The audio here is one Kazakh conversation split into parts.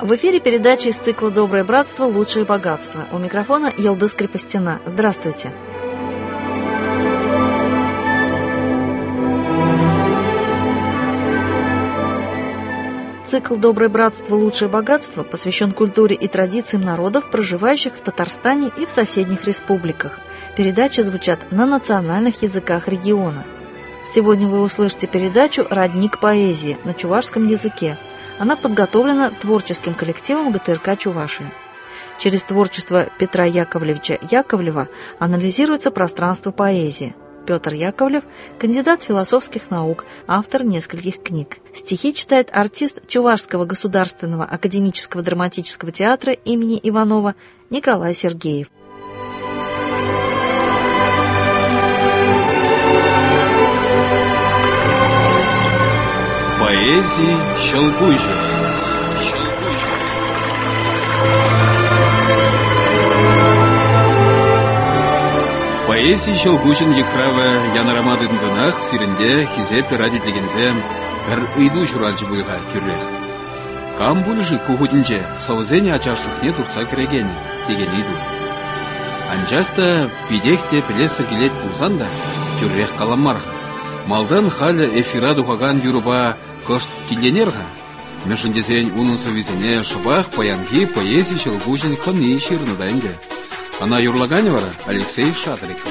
В эфире передача из цикла «Доброе братство. Лучшее богатство». У микрофона Елдыс Крепостина. Здравствуйте. Цикл «Доброе братство. Лучшее богатство» посвящен культуре и традициям народов, проживающих в Татарстане и в соседних республиках. Передачи звучат на национальных языках региона. Сегодня вы услышите передачу «Родник поэзии» на чувашском языке. Она подготовлена творческим коллективом ГТРК Чувашия. Через творчество Петра Яковлевича Яковлева анализируется пространство поэзии. Петр Яковлев – кандидат философских наук, автор нескольких книг. Стихи читает артист Чувашского государственного академического драматического театра имени Иванова Николай Сергеев. Поэзии Щелгужа. Поэзии Щелгужин Ехрава Янарамадын Занах Сиренде Хизепе Радитлигензем Пер Иду Шуральчы Буйха Кюррех. Камбульжи Кухудинче Саузене Ачашлыхне Турца Керегене Теген Иду. Анчахта Пидехте Пелеса Гилет Пулсанда Кюррех Каламарха. Малдан Халя Эфираду Хаган Юруба Кошт Киленерга. Мешендезень Унунса Визене Шабах Паянги Поэзии Щелгужин Хани Ширнаденде. Она Юрлаганевара Алексей Шатриков.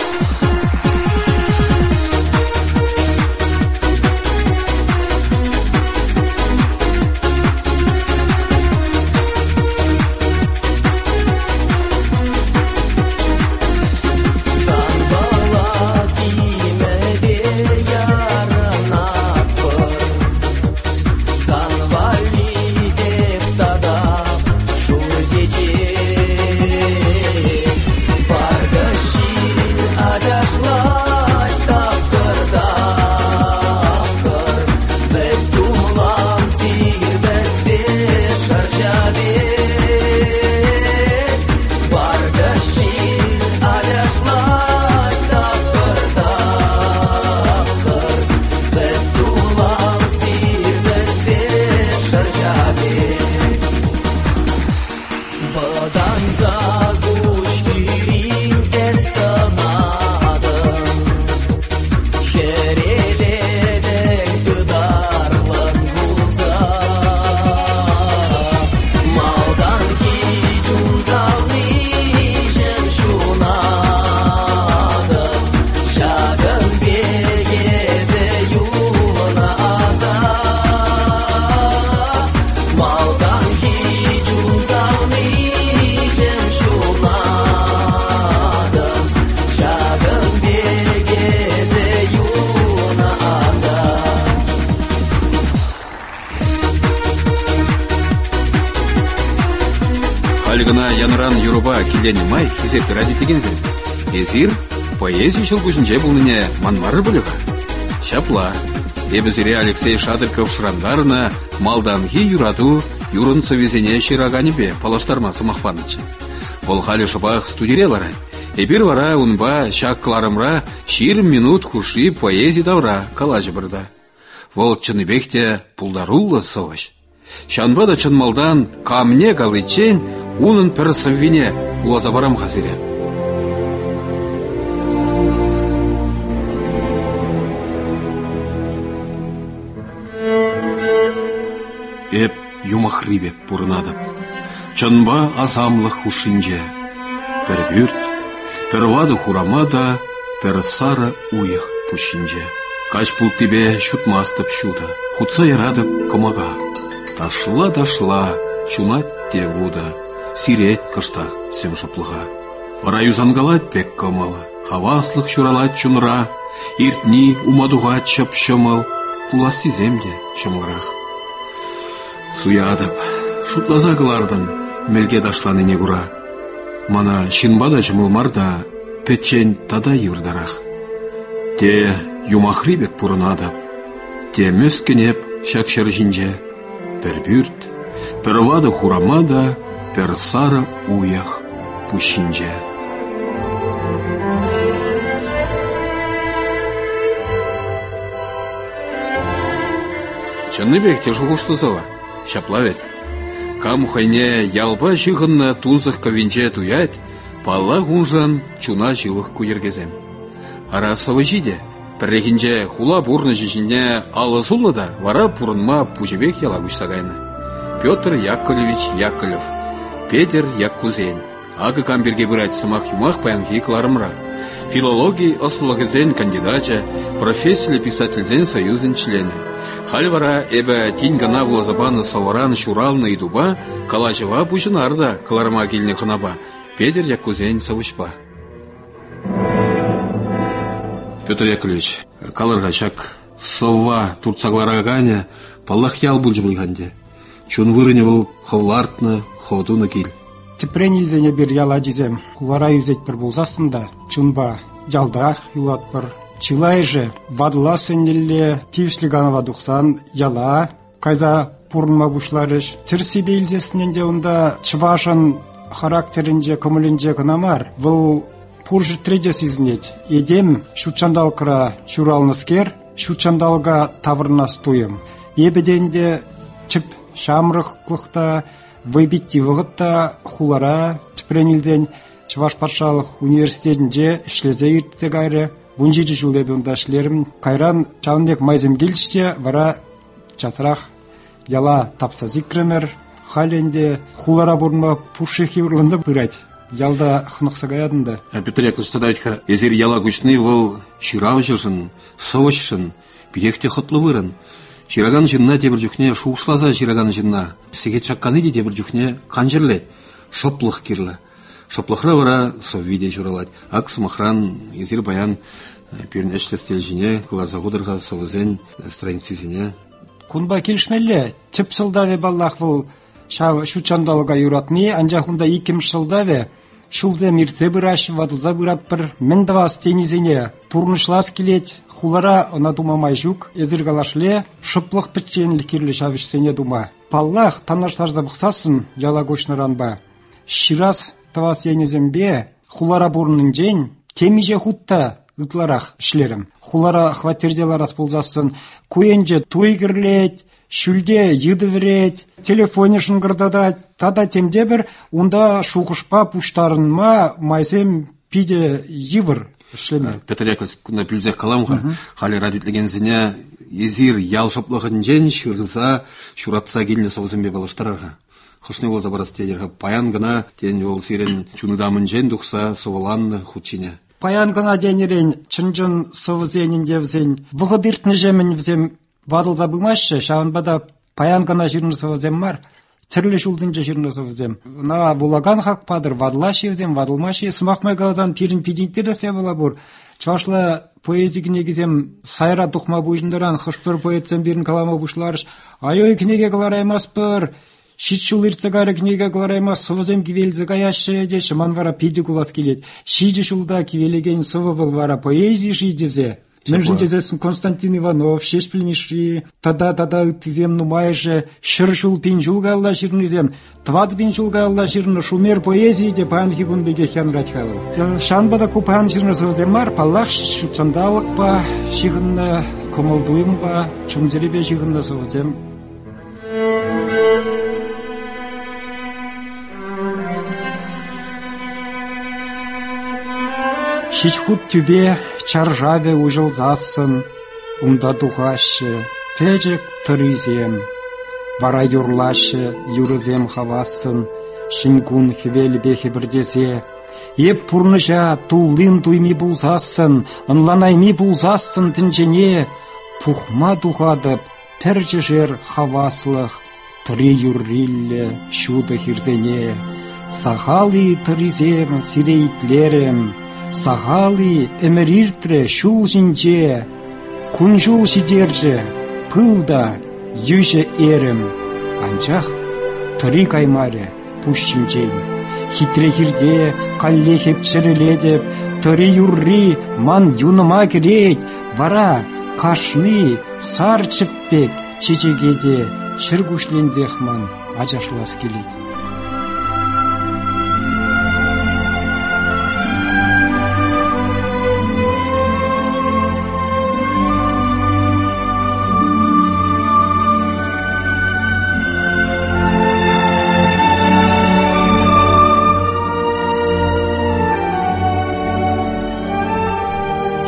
Алигана Янран Юруба Килене Май Хизепе Радитлигензем. Эзир Поэзии Щелгужинче Булныне Манмары Булеха. Шапла. Ебезире Алексей Шадриков Шрандарна Малданги Юраду Юрунца Везене Шираганебе Палаштарма Самахпаныча. Волхали Шабах студирелара. Эбир вара унба шаккларымра шир минут хуши поэзии давра калажы бырда. Вол чыныбекте пулдарулла соваш. Шанбада чынмалдан камне галычен унын пір сыввине уазабарам хазире. Эп юмахрибек пурнадып. Чынба азамлық хушинже. Пір бүрт, пір вады хурамада, пір сара уйық пушинже. Кач пул тебе шутмастып шуда, хутса ярадып комага. Дашла, чунат те вуда, сирет кыштах сем шаплыға. Вара юзангалат пек камала, хаваслық шуралат чунра, иртни умадуға чып шымыл, пуласы земде шымылрақ. Суядып, шутлаза кылардын, мелге дашланыне кура. Мана шинбада жымылмарда, петчен тада юрдарақ. Те юмахрибек пурнадып, те мөскенеп шакшыр жинже. Пер бүрт, пер вады хурамада, пер сара уях пушинже. Чынны бек те жуғышты зава, шаплавет. Кам хайне ялба жығынна тунзық кавинче туять, палла гунжан чуна жылық куергезем. Ара савыжиде, піррегінже хула бурны жижіне алысулыда вара пурынма пужебек ялагуш сагайны. Петр Яковлевич Яковлев, Петер Яккузен, ағы камберге бұрайт сымақ юмақ паянги кларымра. Филологии ослығызен кандидача, профессия писательзен союзен члены. Хальвара эбе тин гана влазабаны саваран шуралны и дуба, калажева пушынарда кларыма келіне қынаба, Петер Яккузен савышпа. Петр Яковлевич, калырға шак сова турцаглара ганя, паллах ял бұлжы бұлғанде. Чун вырыне бұл ховлартны, ховдуны кел. Тепренилдене бир яла дизем, кулара юзет бір болзасында, чунба ялда юлат бір. Чилай же, вадла сенелле, тившлиганова дұқсан, яла, кайза пурнма бушларыш. Тірси бейлзесінен онда чывашын характерінже, көмілінже кынамар. Бұл пуржы тредес изнет. Едем шучандалкыра шуралныскер, шучандалга тавырна стуем. Ебеденде чіп шамрықлықта, выбитти вғытта хулара тіпренілден Чываш патшалық университетінде ішлезе ертте гайры. Вунжиджи жулебе онда ішлерім. Кайран Чалынбек майзем келіште, вара чатырақ яла тапса зикремер. Халенде хулара бұрынма пушехи ұрлынды бұрайд. Ялда хынықса гаядында. Петр Яковлевич стадайдха, езер яла күшіні ол ширав жылшын, совышшын, бедекте құтлы вырын. Шираган жынна тебір жүхне шуғышлаза шираган жынна. Пісеге чакканы де тебір жүхне қанжырлет, шоплық керлі. Шоплықра вара соввиде жұралад. Ак сымақран езер баян перін әшлестел жіне, глаза ғудырға совызен страницизіне. Кунба келшмелі, тіп сылдаве баллақ бұл шучандалыға юратны, анжақында 2 жылдаве шулде мирце бұраш, вадылза бұрат бір мендава стенізіне пұрнышлас келет, хулара она думамай жүк, езіргалашле, шыплық пітченлі керлі шавышсене дума. Паллах танаштарда бұқсасын, яла көшніранба. Ширас тавас енезембе, хулара бұрынның жен, темеже хутта үтларақ ішлерім. Хулара хватерделарас болзасын, көйенже той кірлет, шүлде еді верет, телефоне шыңғырдада, тада темде бір, онда шуғышпа пұштарынма майсем пиде евір ішлеме. Петр Яковлевич, күнна пүлзек қаламға, қали радитлеген зіне езір ял шаплығын жен, шырғыза, шуратса келіне соғызымбе балыштарға. Хошны ол забарас тедерға паян гына, тен ол сирен чунудамын жен дұқса соваланны худчине. Паян гына денерен чынжын совызенін девзен, вғыдыртны жемін взем вадылда бұмашы, шағынбада паян гына жирны совызем мар, тірлі жулдынжы жирны совызем. На булаган хақпадыр, вадылашы евзем, вадылмашы, сымақмай қаладан пирін пидинттері се бола бұр. Чашла поэзия книгізем сайра тұқма бұжындыран, хышпыр поэтсем бірін калама бұшларыш. Айой книге қалараймас бір, шитшул ирцегары книга қалараймас, совызем кивелзі қаяшы де, шыман вара пиді кулат келет. Шиді шулда кивелеген совы был вара поэзия шидезе. Мен жіндезесін Константин Иванов, шешпілніші, тада тізем нумайшы, шыр-шул пин жулға алла шырнызем, твад пин жулға алла шырны шумер поэзии де пан хигун беге хян радхавыл. Шанбада ку пан шырны совзем мар, паллах шучандалық па, шигынна комылдуым ба, чумзеребе шигынна совзем. Шичхут түбе чаржаве ұжылзасын, ұмда дұғашы, пәжік тұрызем. Вара юрлашы, юрызем хавасын, шингун хвелбехе бірдезе. Еп пұрныжа туллын туйми бұлзасын, ынланайми бұлзасын тінжене. Пухма дұғадып, пәржі жер хаваслық, тұры юрриллі шуды хирзене. Сағалы тұрызем сирейтлерім, сағалы әміріртірі шул жинже, күнжул жидерже, пылда юже ерім, анчақ тұры каймары пұшшинжен. Хитрехирде қалле хепчіріледіп, тұры юрри ман юныма керет, вара қашны сар чіппек чечегеде шыргушлендех ман ажашлас келет.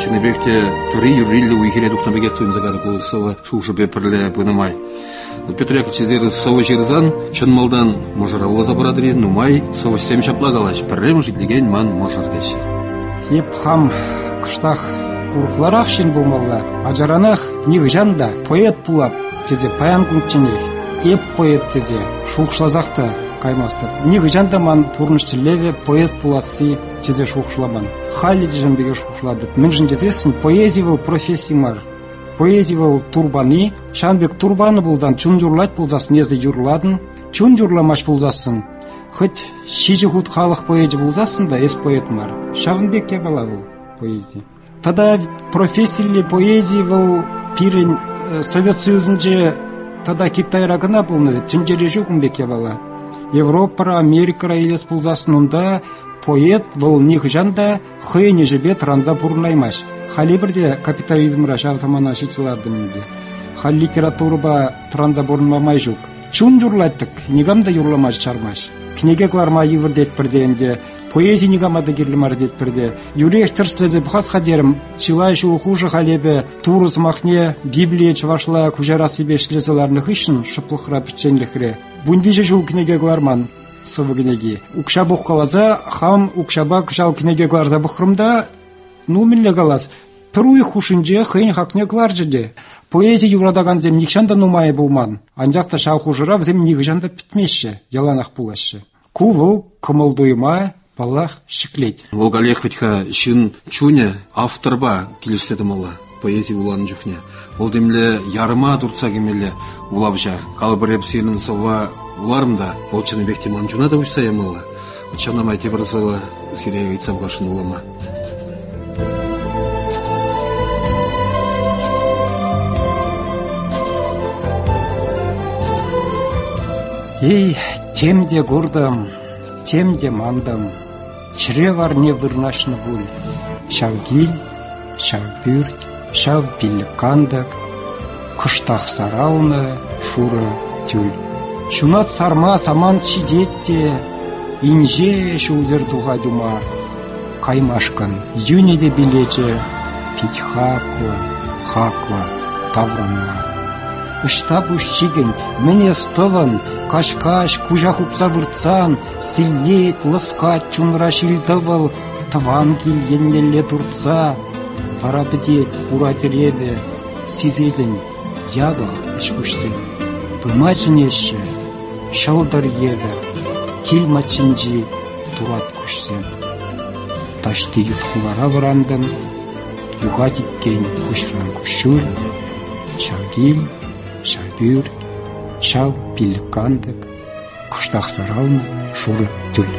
Чыныбекте тури юрилли уйхире дуктанбеге туинзагар болсова шушы беперле бынамай. Петр Яковлевич зер сова жерзан чынмалдан можара улаза барадыри нумай сова сем шаплагалаш перлем жидлеген ман можар деши. Еп хам кыштах урухларах шин болмалла ажаранах нигжанда поэт пулап тезе паян кунчинев еп поэт тезе шухшлазахта каймастып нигжанда ман турныштылеве поэт пуласы тезе шухшламан хали дежембеге шухшладып мынжын жезесин поэзивал профессимар поэзивал турбаны Шанбек турбаны булдан чун юрлать булзасын незе юрладын чун юрламаш булзасын хоть шижи худ халық поэзия булзасын да эс поэт мар Шавынбекке бала был поэзия. Тогда профессиялы поэзии был пирен Совет Союзынче тогда Китайра гына булны тünjeri жукумбекке бала. Европа, Америка елес булзасын онда поэт был нихжанда хыйны жебе транза бурнаймаш. Хали бірде капитализмра шавсамана шитсылардынынде. Хали литературба транза бурнмамай жук. Чун юрлаттык, нигамда юрламаш чармаш. Книгекларма йывыр дет бірденде. Поэзия нигамада гирлимар дет бірде. Юрек тырслезе бхас хадерім. Чилайшу хуже халебе турус махне Библия чвашла кужара себе шлезаларных ишін шыплықра пиченлікре. Бундиже жул книгекларман сывы книги. Укша бұққалаза хам укшаба кшал книгекларда бұқырымда нумилле галас. Пыруй хушинже хыйн хакнеклар жеде. Поэзия юрадаган зем никшанда нумай булман. Анжақта шаухужыра взем нигжанда питмешше, яланах пулашы. Кувыл кымылдуйма балах шиклеть. Волгалех ведьха шин чуня авторба келесседім ола поэзия улан жүхне. Ол демле ярыма турца кемеле улавжа. Калбыреп сенің сова уларымда. Ол Чыныбекте манжуна да ұшсайым ола. Чанамай тебірзала сирия айтсам қашын улама. Ей, темде гордам, темде мандам, чревар не вырнашны буль. Шавгиль, шавбюрт, шавбилликандак, кыштах сарауны, шура тюль. Шунат сарма саман шидетте, инже шулдер дуга дюмар. Каймашкан, юниде билече, пить хакла, тавранма. Ыштап ущиген, мене стован, кашкаш, кужах упса вырцан, силет, лыскат, чунра шилдывал, таван килгеннелле турца, пара бдеть, уратеребе, сизеден, ябах ишкушсен. Пымачынешше, шалдар евер, килмачынжи, турат кушсен. Ташты юткулара вырандым, юга тиккен кушран кушур, шавгил, шавбюр, шав пилкандык, кыштах саралны, шуры тюль.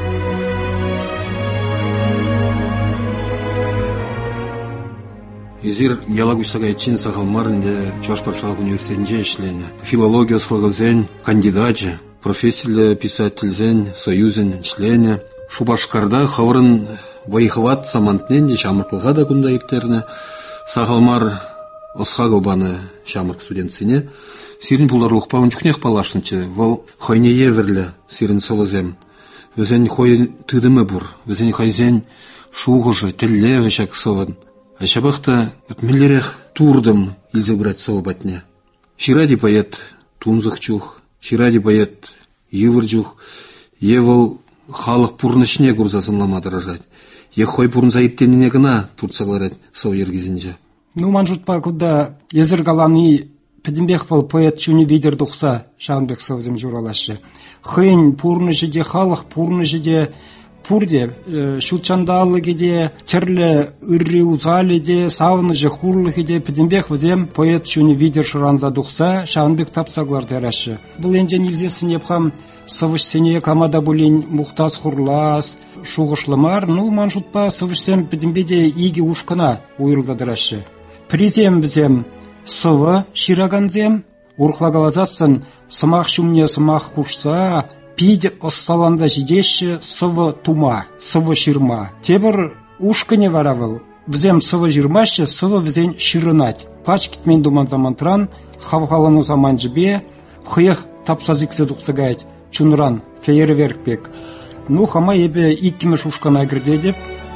Изир ялагусага чин сахалмарынде Чувашпаршалык университетинде ишлене. Филология слогозен, кандидатчы, профессиялы писательзен, союзен ишлене. Шубашкарда хаврын вайхват самантненде шамырпылға да күнда иктерне. Сахалмар осхагылбаны шамырк студентсине. Сирин булар ухпауын жүкнех палашынчы. Вол хойне еверлі сирин солозем. Візен хой тыдымы бур. Візен хойзен шуғыжы, тіллеві шак совын. Ашабақта өтмелерек турдым илзебрат совабатне. Ширади поэт тунзық чух, ширади поэт евір чух. Евол халық пурнышне курзасынлама дыражать. Ехой пурнза иттеніне гына турцаларат сов ергізінже. Ну, манжутпа куда езіргаланы Педимбеквал поэт чуни видер духса Шанбек совзем журалашы. Хын пурны жиде халық пурны жиде пурде шутчандалы гиде черле ырри узали де савны же хурлы гиде Педимбеквазем поэт чуни видер шуранза духса Шанбек тапсаглар дерашы. Бұл енжен илзесін епхам сывыш сене камада булин мухтаз хурлас шуғышлымар. Ну, манжутпа сывышсем Педимбеде иги ушкана уйрылда дерашы. Призем бізем сывы шираганзем, урхлагалазасын сымақ шумне сымақ хушса, пиде оссаланда жидеші сывы тума, сывы ширма. Тебір ушкыне варавыл, бізем сывы жирмашы, сывы бізен ширынать. Пач китмен думан замантран, хавхалану заман жібе, хыйық тапсазиксе дұқсығайт, чунран, фейерверк бек. Ну, хама ебе иккіміш ушкана гірде деп,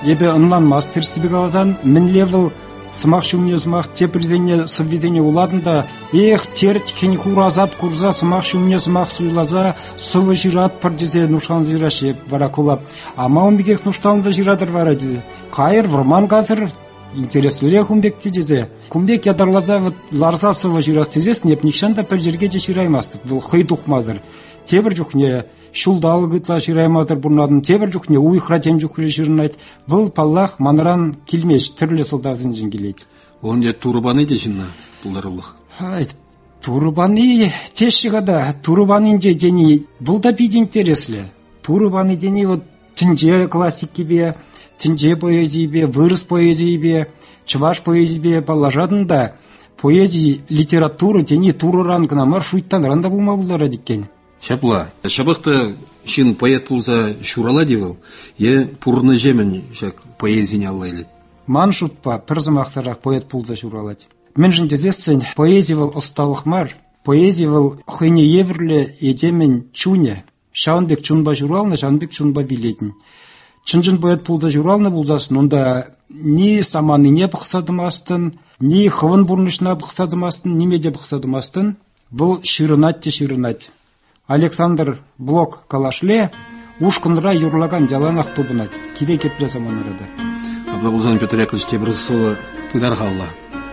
ебе онлан мастер сибег алазан мен левел сымақ шумне сымақ тепірдене сывдене уладында эх терт хен хуразап курза сымақ шумне сымақ суйлаза сывы жират пардезе нушан жирашеп варакулап ама умбегек нушталында жирадыр вара дезе кайыр варман газыр интереслерек умбек дезе кумбек ядарлаза вот ларса сывы жирас тезес неп никшанда пер жерге же шираймастып бұл хый тухмазыр тебір жүхне шулдал гытла ширайматыр бурнадын тебір жүхне уйхра тем жүхре ширнайт бұл паллах манран килмеш түрлі сылдазын жингелейт онде турбаны дешинна булдарылых ай турбаны тешигада турбаны же жени бұл да бит интересле турбаны дени вот тинже классикибе тинже поэзиябе вырыс поэзиябе чуваш поэзиябе паллажадында поэзия литература дени туруран гына маршруттан ранда булма булдара диккен Шапла. Шабахта шин поэт пулза шурала девал, е пурны жемен шак поэзия аллайлы. Маншутпа перзамахтарах поэт пулза шуралать. Менжин дезессен поэзивал осталых мар, поэзивал хыне еврле едемен чуне. Шаунбек чунба журалны, шаунбек чунба билетин. Чынжын поэт пулза журалны булзасын, онда ни саманыне бақсадымастын, ни хывын бурнышна бақсадымастын, ни меде бақсадымастын. Бұл ширынат те ширынат. Александр Блок калашле ушкынра юрлаган жаланақ тубынат. Киде кепле саманарада. Абдулзан Петр Яковлевич Тебрысова тыдар халла.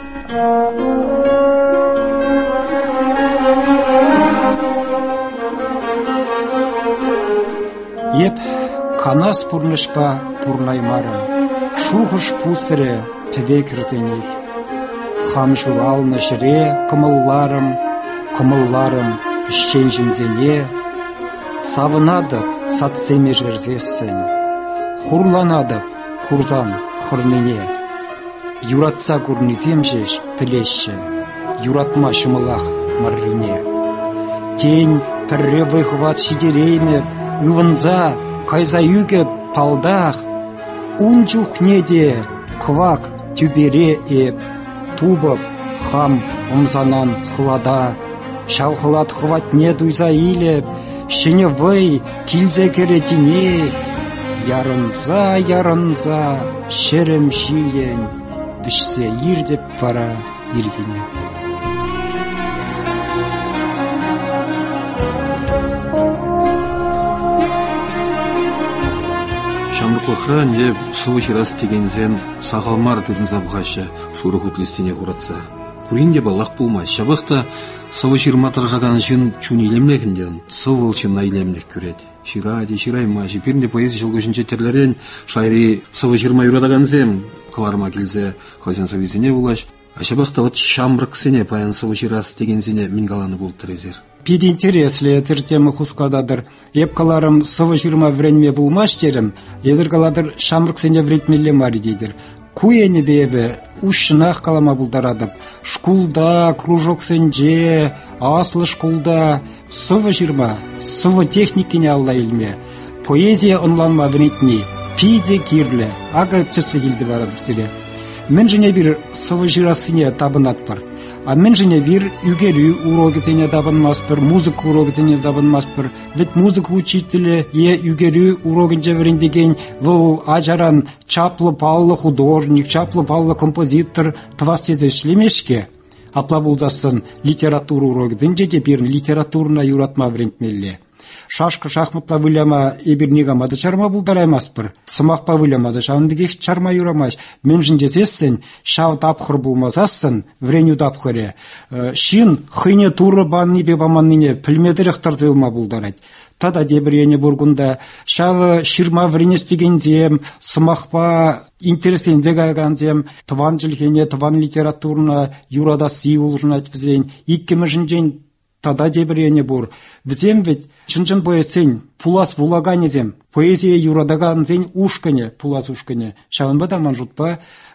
Еп канас пурнышпа пурнаймарым. Шухыш пусыре певекір зеней. Хамшуралны шыре кымылларым, Ищен жемзене, савынадып, сатсеме жерзессен, хурланадып, курзан хырныне, юратса курниземжеш пілешші, юратма шымылах маррине. Тень пірре выхват шидереймеп, ывынза, кайза югеп палдах, унчухнеде квак тюбере еп, тубып хам умзанан хлада, Шалхылат хватне дуйза илеп, шыне вай килзе керетине, ярынза, шерем шиен, вішсе ирдеп вара иргене. Шамрыклықра не сывы жирас тегензен сағалмар дедін забғашы шуры хутлестене құратса. Пуринде балақ болмай, шабақта сывы жирматыр жаған жын чуни илемлекінден, сывыл чынна илемлек көрет. Ширай-ма, жепірінде поэзия жылгөшінче терлерен шайри сывы жирма юрадаган зем, кыларма келзе хозин совизіне булаш. А шабақта вот шамрық сене паян сывы жирас деген зене мингаланы болып тұрезер. Пид интересле этер тема хускададыр. Епкаларым сывы жирма вренме булмаш терім, едіргаладыр шамрық сене вретмелі мари дейдір. Куене бебе ушынақ қалама бұлдарадып. Шкулда, кружок сенже, аслы шкулда, сывы жирма, сывы техникіне алла илме. Поэзия онланма вретни, пиде кирле, ага чесле келді барадып селе. Мен жіне бір сывы жирасыне табынат бар. А мен жіне бір үгері урогетіне табынмас бір, музыка урогетіне табынмас бір. Вет музыка учителі үгері урогенже верендеген выл ажаран чаплы паллы художник, чаплы паллы композитор твас тезе шлемешке. Апла булдасын литература урогетінже де бір литературна юратма верендмелі. Шашқы шахматла вылама ебірнега мады чарма бұлдараймас бір. Сымақпа вылама да шауындыгех чарма юрамаш. Мен жіндесесін, шау тапқыр бұлмазасын, вреню тапқыры. Шин хыне туры банны бебаманныне пілмедіріқтарды үлма бұлдарайды. Тада дебірені бұргында шавы ширма вренестегензем, сымақпа интересендегаганзем, тыван жылхене, тыван литературна юрада сиулжын айтпізен, иккімі жінден тада дебірені бұр. Взем ведь чынчын поэзен пулас вулаганезем, поэзия юрадаганзен ушкане, пулас ушкане. Шавынба да манжутпа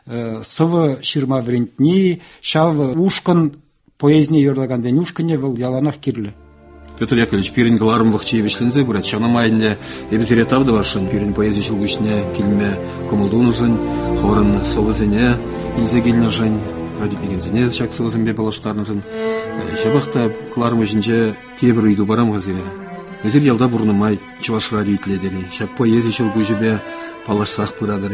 сывы ширма врентни, шавы ушкан поэзне юрадаганден ушкане выл яланах кирлі. Петр Яковлевич, пирин кыларым вахчиевичлензе бурат, шанамайынде эбезере тавды баршын, пирин поэзия жылгышне килме комылдунышын, хорын совызене, илзе келнышын, радиотегензене шак совызенбе балаштарнышын. Шабақта кыларым жинже тебір үйді барам ғазире. Әзір ялда бұрнымай чываш радиотледері, шак поэзия жылгышыбе палашсақ бұрадыры.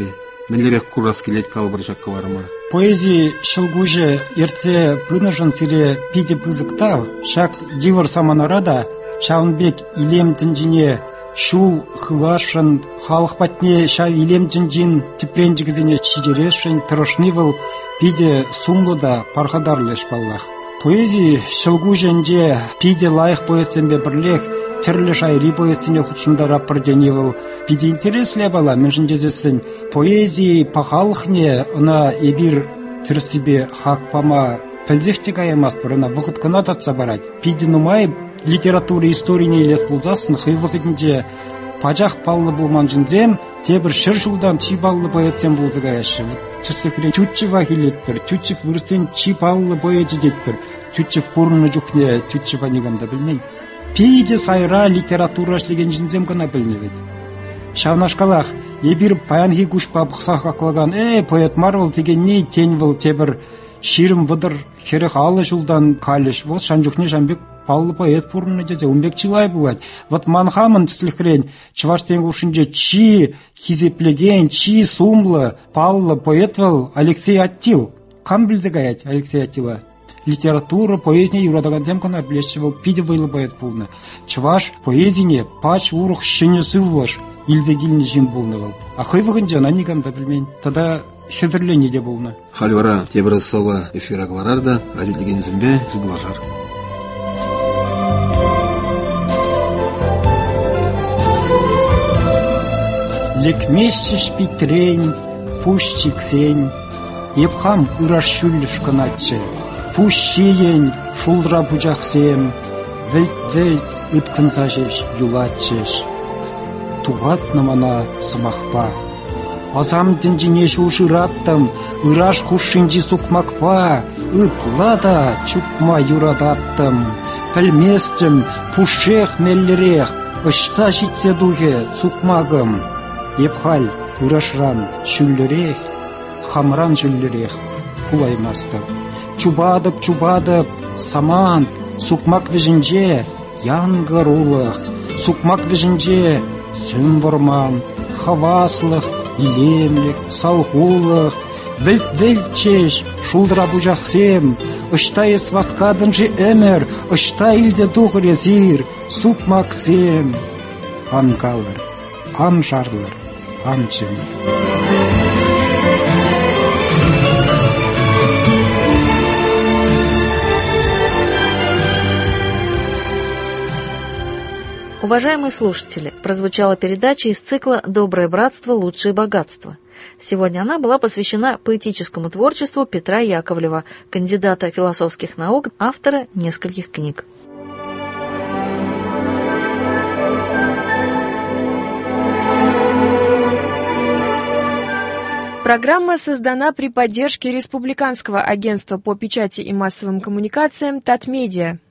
Миллерек курас келет калбыржак каларма. Поэзии шылгуже ерце пыныжын сире пиде пызыктав, шак дивыр саманарада, шаунбек илем тінжіне шул хылашын, халық патне ша илем тінжін тіпренжігізіне чижерешін, тұрышнывыл пиде сумлыда пархадарлеш баллах. Поэзии шылгуженде пиде лайық поэзсенбе бірлех, тірлі шайри поэзсене худшында раппырденевыл. Пиде интересле бала, меншін жезесін, поэзии пахалықне, она ебір тірсібе хақпама пілзехте каямас бір, она вғыт кына татса барад. Пиде нумай литература историяне елес бұлдасын, хый вғытінде пажақ баллы болман жынзем, те бір шыр жылдан чи баллы поэзсен болды каяшы. Чыслықыре тютчева келет бір, тютчев вырыстен чи баллы поэзі дет бір, тютчев көріні жүхне, тютчева негамда білмейді. Пиде сайра литература шлеген жынзем кына білневет. Шавнашкалах, ебір паянхи күшпа бұқсақ ақылған, поэт марвыл деген не тень выл тебір ширім выдыр херек алы жылдан калыш. Вот шанжухне шамбек паллы поэт пурны дезе, умбек чилай булад. Вот манхамын тісліхрен, чываштен кушынже чи хизеплеген, чи сумлы, паллы поэт выл Алексей Аттил. Кам білді гаять Алексей Аттила? Литература, поэзия юрадаган темкана білеші был пиде вайлы поэт булны. Чываш поэзине пач урух шыны сывлаш, илде гилни жин булны был. А хывығын жана ниганда білмейн. Тада хедірлене де булны. Хальвара тебір сова эфира гларарда, радиолеген зімбе зыблажар. Лекмесчиш питрень, пущик сень, епхам ырашшуллиш канатче, пущиень шулдра пучахсем, вельт-вельт ыткынзажеш юлатчеш. Туғат намана сымақпа. Азам дінжіне шушыраттым, ыраш хушшинжи сукмакпа, ытлада чукма юрадаттым. Пілместім пушшех меллерех, ышта житсе дуге сукмагым. Епхал ырашран шүллерех, хамран шүллерех пулаймастым. Чубадып, самант, сукмак вежінже, янгар улық, сукмак вежінже, сүм ворман, хаваслық, илемлік, салхулық, вельт-вельт чеш, шулдыра бұжақсем, ұшта ес васкадынжы әмір, ұшта илде туғыр езір, сукмаксем. Ангалыр, анжарлыр, анчын. Уважаемые слушатели, прозвучала передача из цикла «Доброе братство. Лучшее богатство». Сегодня она была посвящена поэтическому творчеству Петра Яковлева, кандидата философских наук, автора нескольких книг. Программа создана при поддержке Республиканского агентства по печати и массовым коммуникациям «Татмедиа».